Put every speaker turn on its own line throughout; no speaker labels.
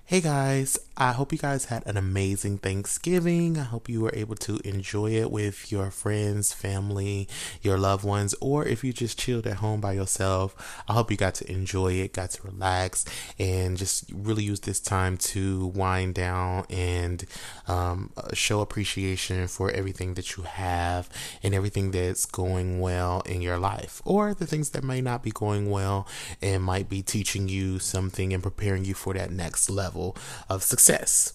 Hey guys, I hope you guys had an amazing Thanksgiving. I hope you were able to enjoy it with your friends, family, your loved ones, or if you just chilled at home by yourself. I hope you got to enjoy it, got to relax, and just really use this time to wind down and show appreciation for everything that you have and everything that's going well in your life, or the things that may not be going well and might be teaching you something and preparing you for that next level of success.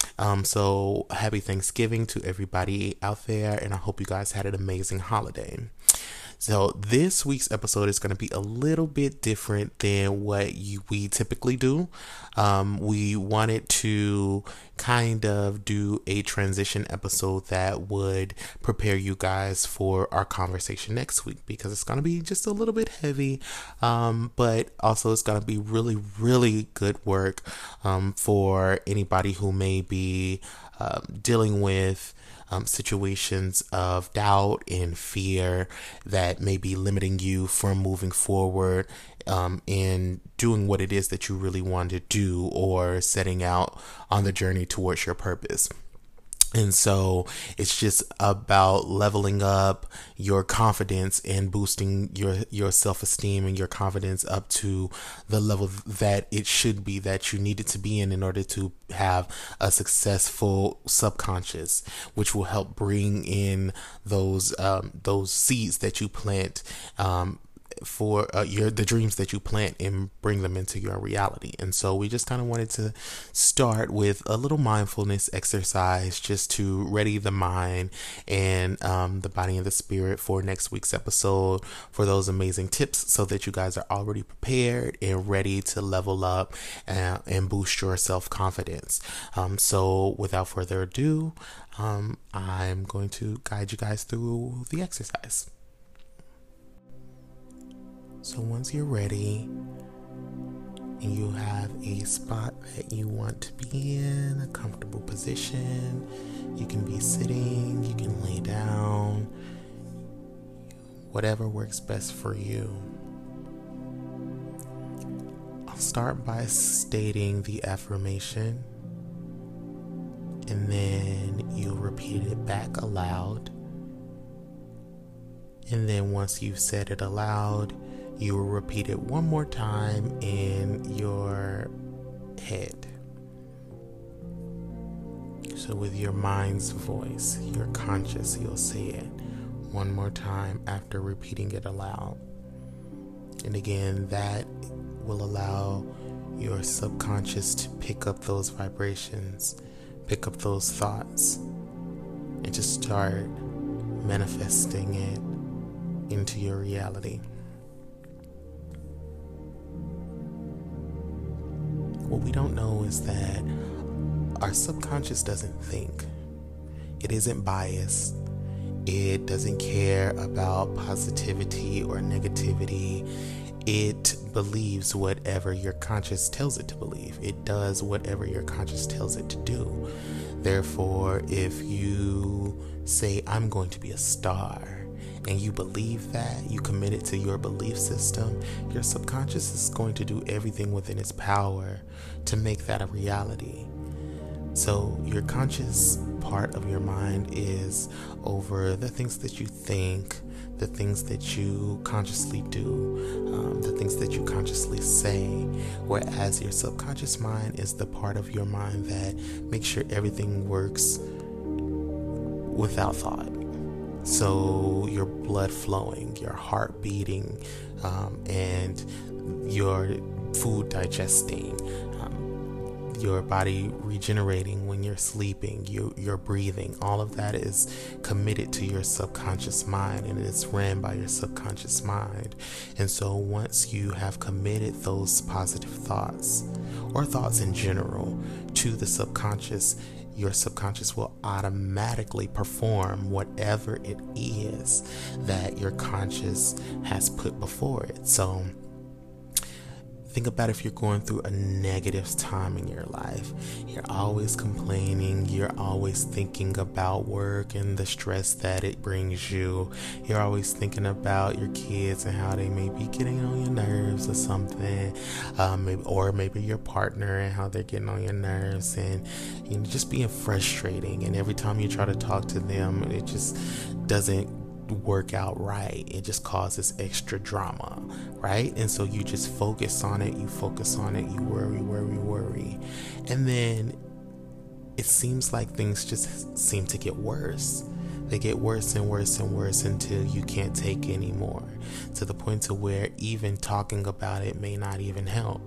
So happy Thanksgiving to everybody out there, and I hope you guys had an amazing holiday. So this week's episode is going to be a little bit different than what we typically do. We wanted to kind of do a transition episode that would prepare you guys for our conversation next week, because it's going to be just a little bit heavy, but also it's going to be really, really good work for anybody who may be dealing with situations of doubt and fear that may be limiting you from moving forward in doing what it is that you really want to do, or setting out on the journey towards your purpose. And so it's just about leveling up your confidence and boosting your self-esteem and your confidence up to the level that it should be, that you need it to be in order to have a successful subconscious, which will help bring in those seeds that you plant for the dreams that you plant, and bring them into your reality. And so we just kind of wanted to start with a little mindfulness exercise just to ready the mind and the body and the spirit for next week's episode, for those amazing tips, so that you guys are already prepared and ready to level up and boost your self-confidence. So without further ado, I'm going to guide you guys through the exercise. So once you're ready and you have a spot that you want to be in, a comfortable position, you can be sitting, you can lay down, whatever works best for you. I'll start by stating the affirmation, and then you'll repeat it back aloud. And then once you've said it aloud, you will repeat it one more time in your head. So with your mind's voice, your conscious, you'll say it one more time after repeating it aloud. And again, that will allow your subconscious to pick up those vibrations, pick up those thoughts, and just start manifesting it into your reality. What we don't know is that our subconscious doesn't think. It isn't biased. It doesn't care about positivity or negativity. It believes whatever your conscious tells it to believe. It does whatever your conscious tells it to do. Therefore, if you say, I'm going to be a star, and you believe that, you commit it to your belief system, your subconscious is going to do everything within its power to make that a reality. So your conscious part of your mind is over the things that you think, the things that you consciously do, the things that you consciously say, whereas your subconscious mind is the part of your mind that makes sure everything works without thought. So your blood flowing, your heart beating, and your food digesting, your body regenerating when you're sleeping, your breathing, all of that is committed to your subconscious mind, and it's ran by your subconscious mind. And so once you have committed those positive thoughts, or thoughts in general, to the subconscious, your subconscious will automatically perform whatever it is that your conscious has put before it. So Think about if you're going through a negative time in your life. You're always complaining. You're always thinking about work and the stress that it brings you. You're always thinking about your kids and how they may be getting on your nerves or something. Maybe your partner and how they're getting on your nerves, and just being frustrating. And every time you try to talk to them, it just doesn't work out right. It just causes extra drama, right? And so you just focus on it, you worry. And then it seems like things just seem to get worse. They get worse and worse and worse until you can't take anymore, to the point to where even talking about it may not even help.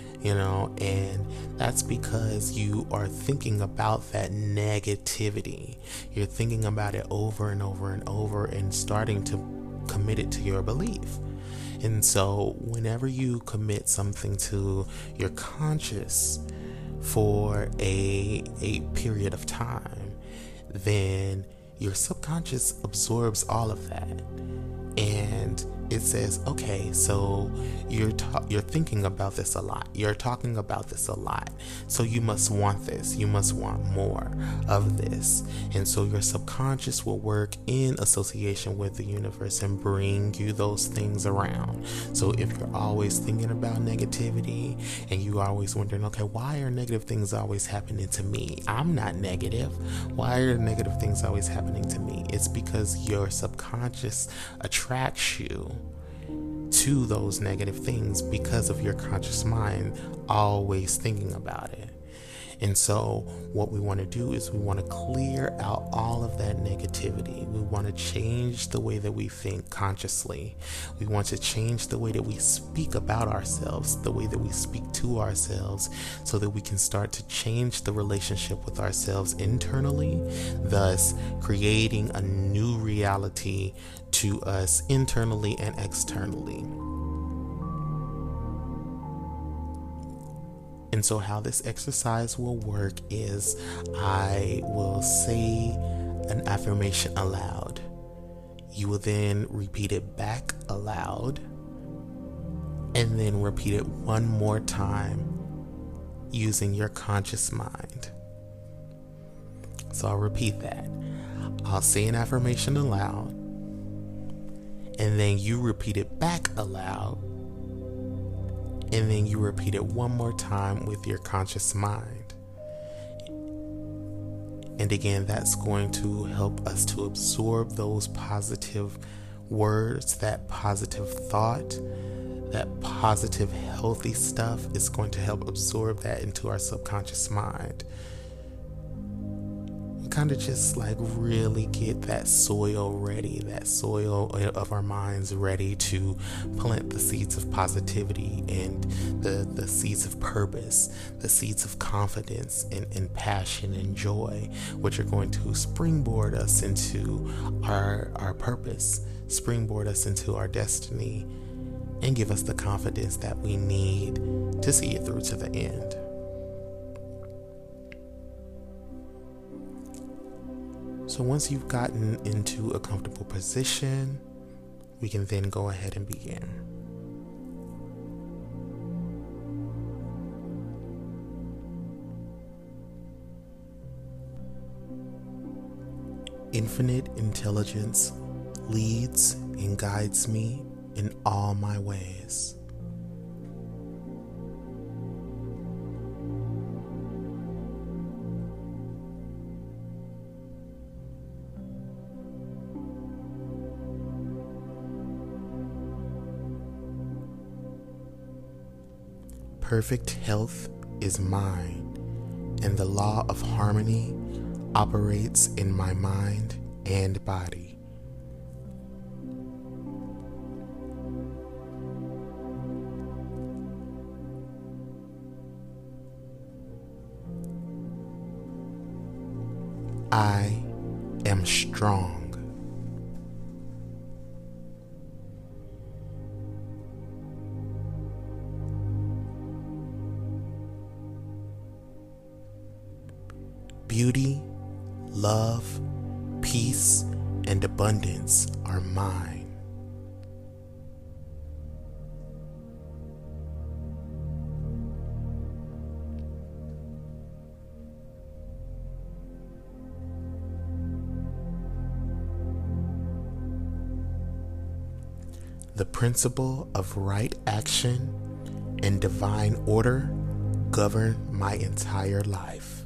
And that's because you are thinking about that negativity. You're thinking about it over and over and over and starting to commit it to your belief. And so whenever you commit something to your conscious for a period of time, then your subconscious absorbs all of that. And it says, okay, so you're thinking about this a lot. You're talking about this a lot. So you must want this. You must want more of this. And so your subconscious will work in association with the universe and bring you those things around. So if you're always thinking about negativity and you are always wondering, okay, why are negative things always happening to me? I'm not negative. Why are negative things always happening to me? It's because your subconscious attracts you to those negative things because of your conscious mind always thinking about it. And so what we want to do is we want to clear out all of that negativity. We want to change the way that we think consciously. We want to change the way that we speak about ourselves, the way that we speak to ourselves, so that we can start to change the relationship with ourselves internally, thus creating a new reality to us internally and externally. And so how this exercise will work is I will say an affirmation aloud. You will then repeat it back aloud, and then repeat it one more time using your conscious mind. So I'll repeat that. I'll say an affirmation aloud, and then you repeat it back aloud, and then you repeat it one more time with your conscious mind. And again, that's going to help us to absorb those positive words, that positive thought, that positive healthy stuff is going to help absorb that into our subconscious mind. Kind of just like really get that soil ready, that soil of our minds ready to plant the seeds of positivity and the seeds of purpose, the seeds of confidence and passion and joy, which are going to springboard us into our purpose, springboard us into our destiny, and give us the confidence that we need to see it through to the end. So once you've gotten into a comfortable position, we can then go ahead and begin. Infinite intelligence leads and guides me in all my ways. Perfect health is mine, and the law of harmony operates in my mind and body. I am strong. Beauty, love, peace, and abundance are mine. The principle of right action and divine order govern my entire life.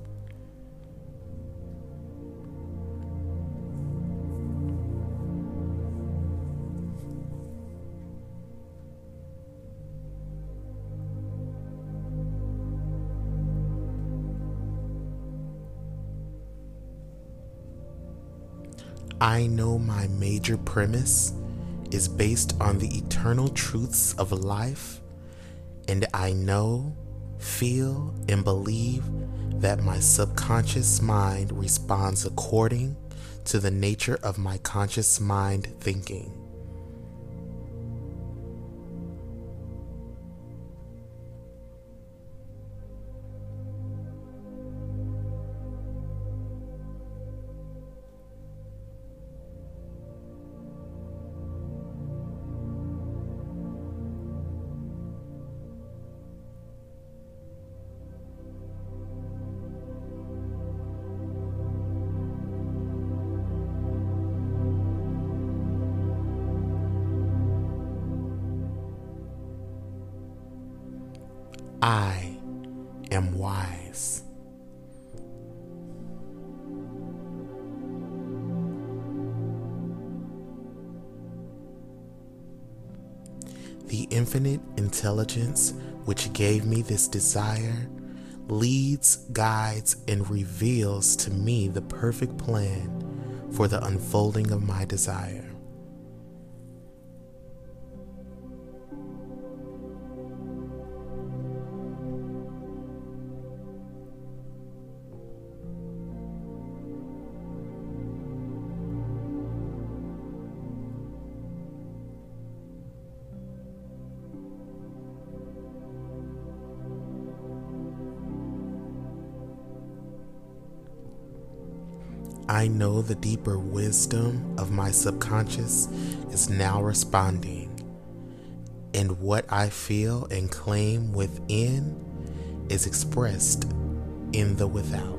I know my major premise is based on the eternal truths of life, and I know, feel, and believe that my subconscious mind responds according to the nature of my conscious mind thinking. I am wise. The infinite intelligence which gave me this desire leads, guides, and reveals to me the perfect plan for the unfolding of my desire. I know the deeper wisdom of my subconscious is now responding, and what I feel and claim within is expressed in the without.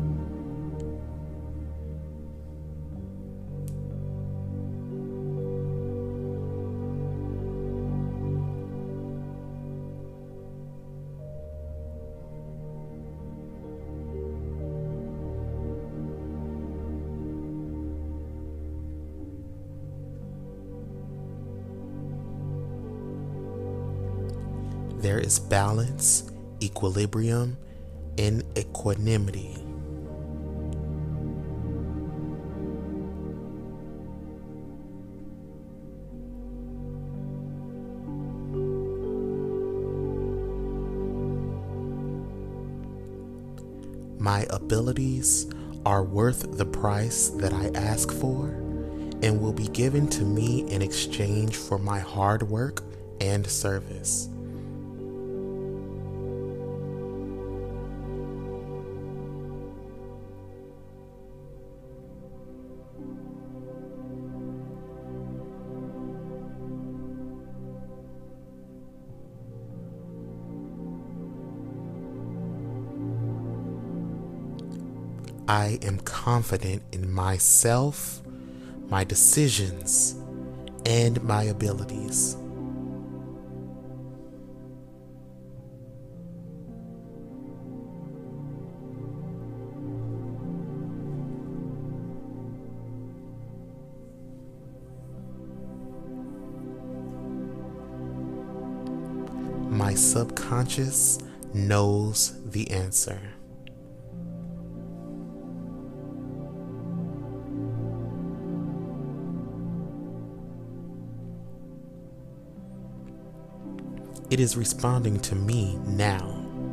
There is balance, equilibrium, and equanimity. My abilities are worth the price that I ask for and will be given to me in exchange for my hard work and service. I am confident in myself, my decisions, and my abilities. My subconscious knows the answer. It is responding to me now.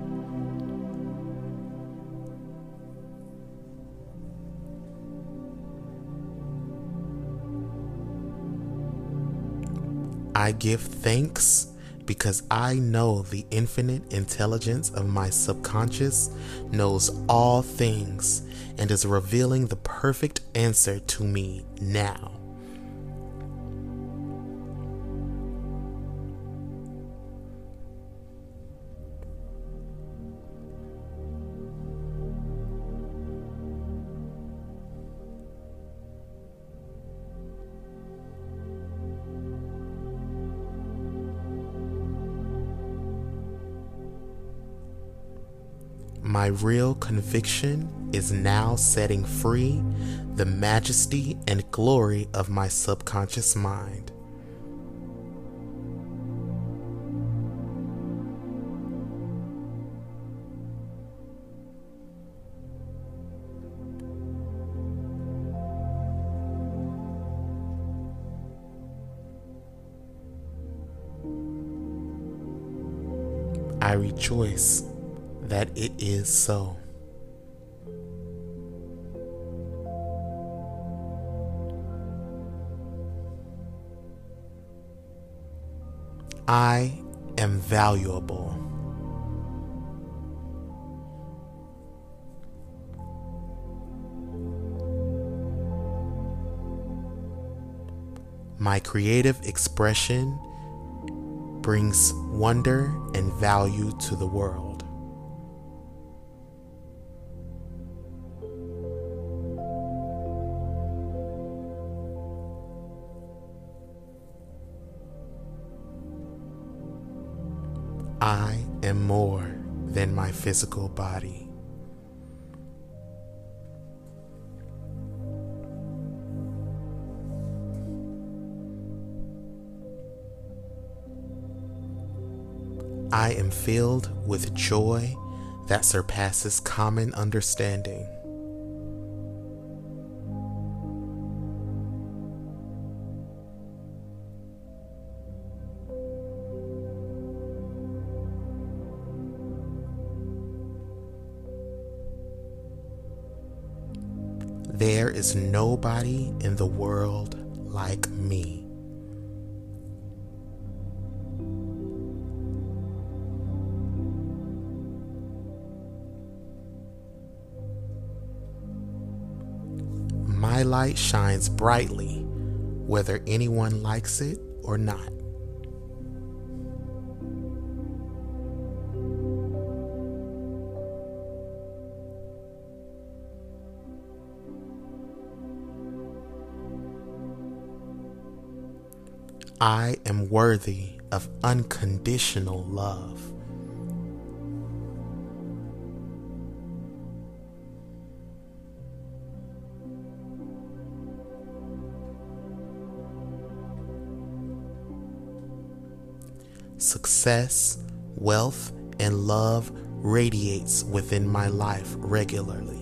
I give thanks because I know the infinite intelligence of my subconscious knows all things and is revealing the perfect answer to me now. My real conviction is now setting free the majesty and glory of my subconscious mind. I rejoice that it is so. I am valuable. My creative expression brings wonder and value to the world. I am more than my physical body. I am filled with joy that surpasses common understanding. There is nobody in the world like me. My light shines brightly, whether anyone likes it or not. I am worthy of unconditional love. Success, wealth, and love radiates within my life regularly.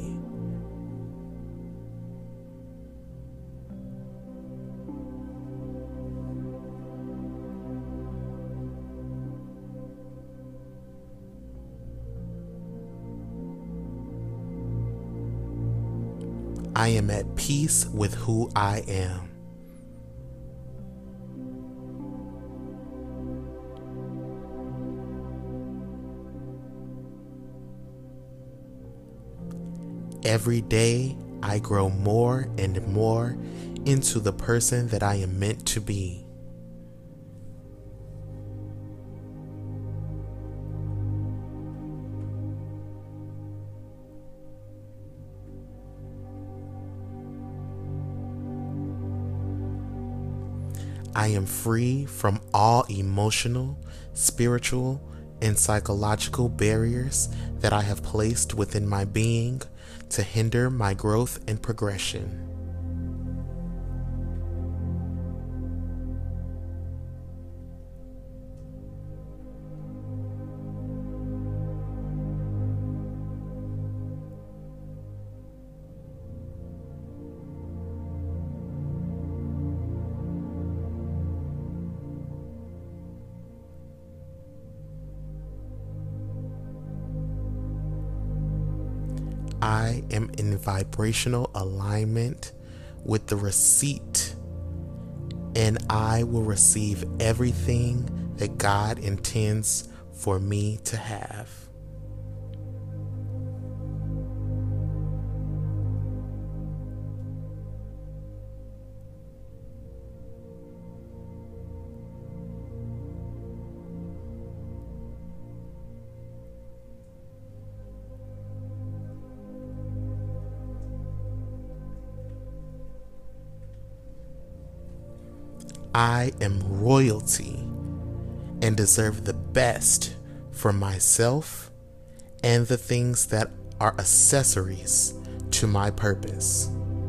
I am at peace with who I am. Every day, I grow more and more into the person that I am meant to be. I am free from all emotional, spiritual, and psychological barriers that I have placed within my being to hinder my growth and progression. I am in vibrational alignment with the receipt, and I will receive everything that God intends for me to have. I am royalty and deserve the best for myself and the things that are accessories to my purpose.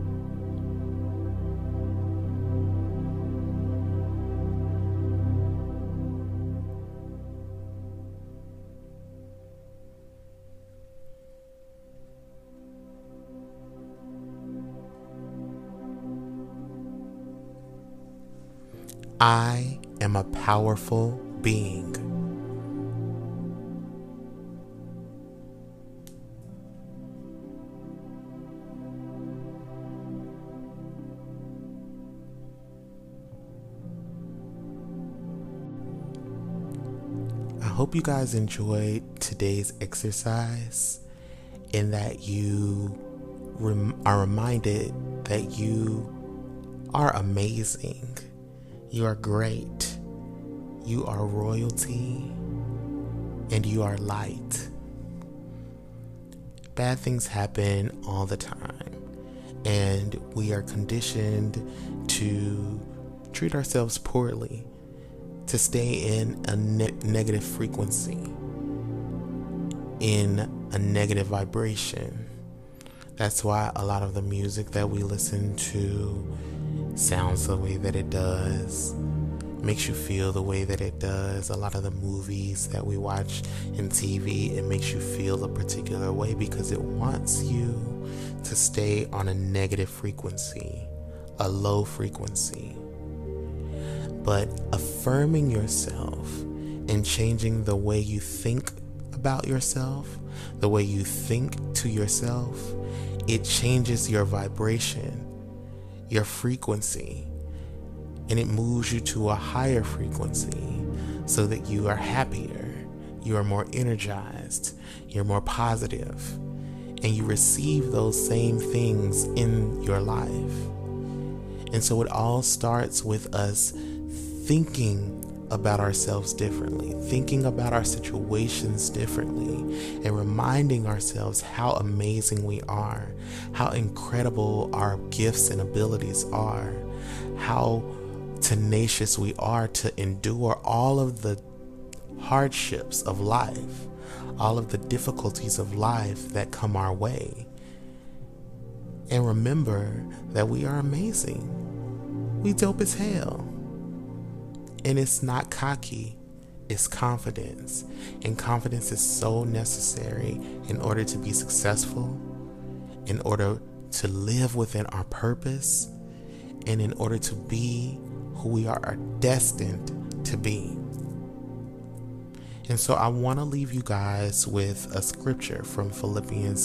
I am a powerful being. I hope you guys enjoyed today's exercise and that you are reminded that you are amazing. You are great. You are royalty. And you are light. Bad things happen all the time. And we are conditioned to treat ourselves poorly, to stay in a negative frequency, in a negative vibration. That's why a lot of the music that we listen to sounds the way that it does, makes you feel the way that it does. A lot of the movies that we watch in TV, it makes you feel a particular way because it wants you to stay on a negative frequency, a low frequency. But affirming yourself and changing the way you think about yourself, the way you think to yourself, it changes your vibration, your frequency, and it moves you to a higher frequency so that you are happier, you are more energized, you're more positive, and you receive those same things in your life. And so it all starts with us thinking about ourselves differently, thinking about our situations differently, and reminding ourselves how amazing we are, how incredible our gifts and abilities are, how tenacious we are to endure all of the hardships of life, all of the difficulties of life that come our way. And remember that we are amazing. We dope as hell. And it's not cocky, it's confidence. And confidence is so necessary in order to be successful, in order to live within our purpose, and in order to be who we are destined to be. And so I want to leave you guys with a scripture from Philippians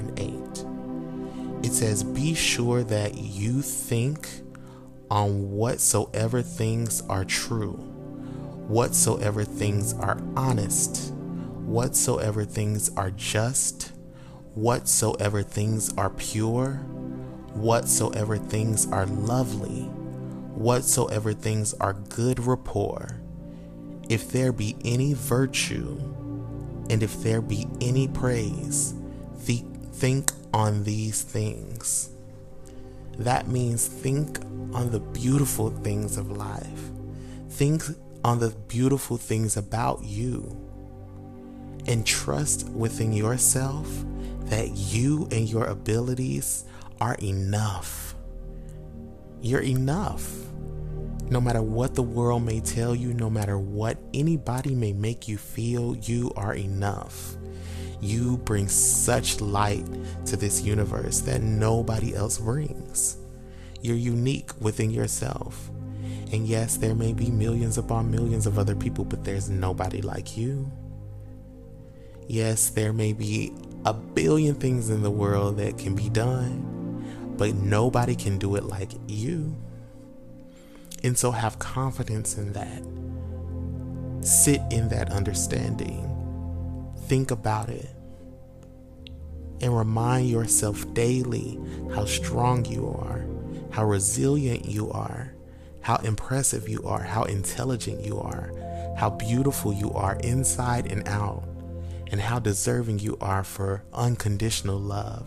4:8. It says, "Be sure that you think on whatsoever things are true, whatsoever things are honest, whatsoever things are just, whatsoever things are pure, whatsoever things are lovely, whatsoever things are good rapport. If there be any virtue, and if there be any praise, think on these things." That means think on the beautiful things of life. Think on the beautiful things about you. And trust within yourself that you and your abilities are enough. You're enough. No matter what the world may tell you, no matter what anybody may make you feel, you are enough. You bring such light to this universe that nobody else brings. You're unique within yourself. And yes, there may be millions upon millions of other people, but there's nobody like you. Yes, there may be a billion things in the world that can be done, but nobody can do it like you. And so have confidence in that. Sit in that understanding. Think about it. And remind yourself daily how strong you are, how resilient you are, how impressive you are, how intelligent you are, how beautiful you are inside and out, and how deserving you are for unconditional love.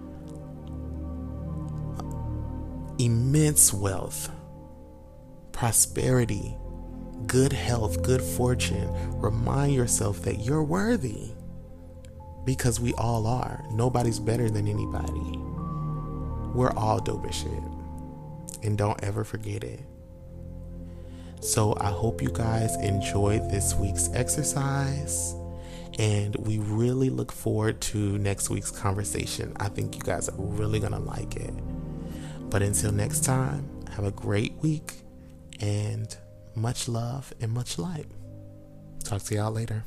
Immense wealth, prosperity, good health, good fortune. Remind yourself that you're worthy. because we all are. Nobody's better than anybody. We're all dope as shit. And don't ever forget it. So I hope you guys enjoyed this week's exercise. And we really look forward to next week's conversation. I think you guys are really going to like it. But until next time, have a great week and much love and much light. Talk to y'all later.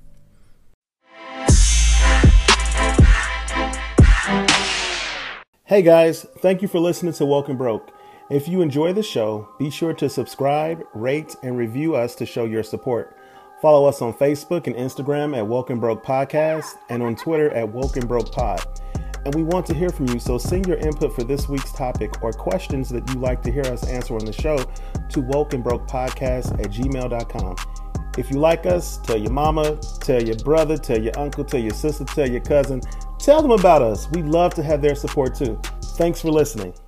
Hey guys, thank you for listening to Woke and Broke. If you enjoy the show, be sure to subscribe, rate, and review us to show your support. Follow us on Facebook and Instagram at Woke and Broke Podcast and on Twitter at Woke and Broke Pod. And we want to hear from you, so send your input for this week's topic or questions that you'd like to hear us answer on the show to wokeandbrokepodcast@gmail.com. If you like us, tell your mama, tell your brother, tell your uncle, tell your sister, tell your cousin. Tell them about us. We'd love to have their support too. Thanks for listening.